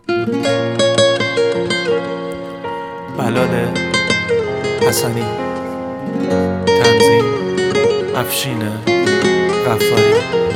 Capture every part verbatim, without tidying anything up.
بلال حسنی، تنظیم افشین غفاری.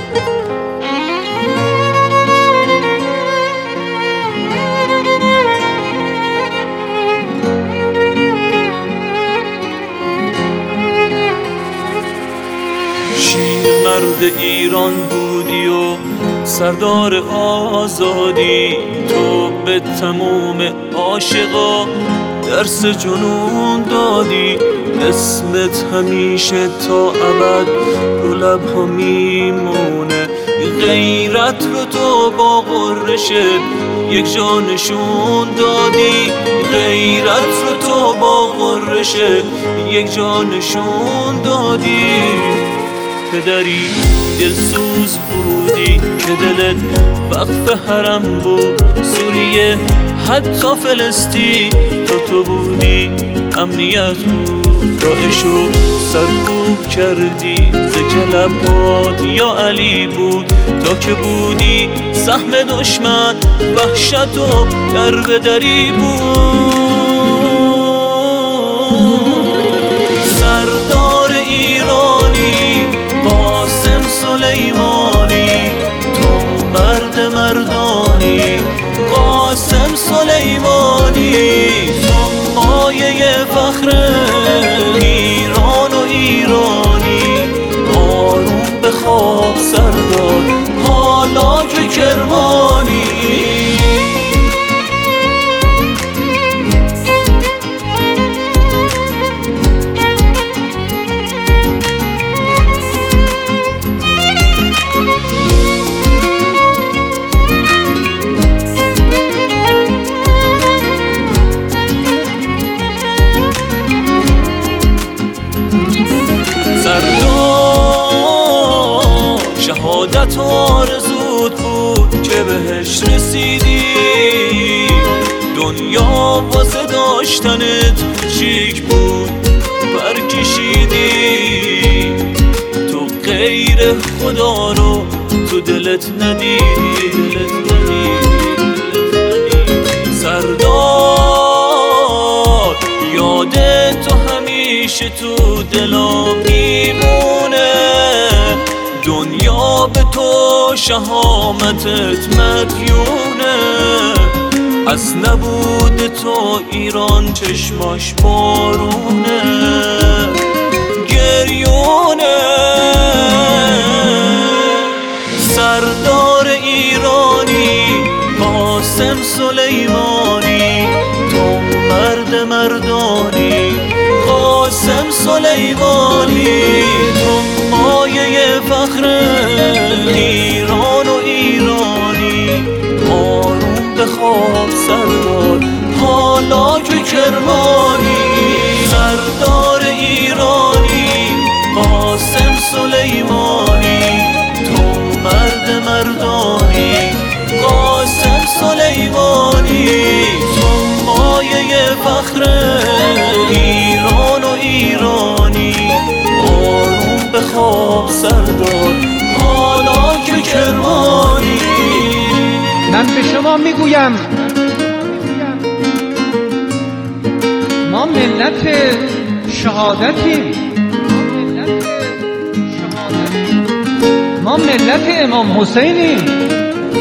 مرد ایران بودی و سردار آزادی، تو به تموم عاشقا درس جنون دادی. اسمت همیشه تا ابد رو لب‌ها میمونه، غیرت رو تو با غرشت یک جا نشون دادی. غیرت رو تو با غرشت یک جا نشون دادی. پدری دلسوز بودی که دلت وقف حرم بود، سوریه حتی فلسطین تو تو بودی امنیت بود. داعشو سرکوب کردی ز کلبات یا علی بود، تا که بودی سهم دشمن وحشت و در به دری بود. سردار ایرانی قاسم سلیمانی، تو مرد مردانی. قاسم سلیمانی تو مایه فخر ایران و ایرانی. آروم به خواب سردار حالا که کرمانی. شهادت آرزوت بود که بهش رسیدی، دنیا واسه داشتنت چیک بود برکشیدی. تو غیر خدا رو تو دلت ندیدی. سردار یاد تو همیشه تو دلم میمونه، دنیا به تو شهامتت مدیونه. از نبود تو ایران چشماش بارونه گریونه. سردار ایرانی قاسم سلیمانی، تو مرد مردانی. قاسم سلیمانی تو مایه فخر ایران و ایرانی. آروم به خواب سردار حالا که کرمانی. سردار ایرانی قاسم سلیمانی، تو مرد مردانی. قاسم سلیمانی تو مایه فخر ایران و ایرانی. آروم به خواب سردار حالا که کرمانی. من به شما میگویم ما ملت شهادتیم، ما ملت امام حسینیم.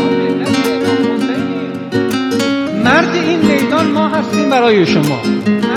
مرد این میدان ما هستیم برای شما.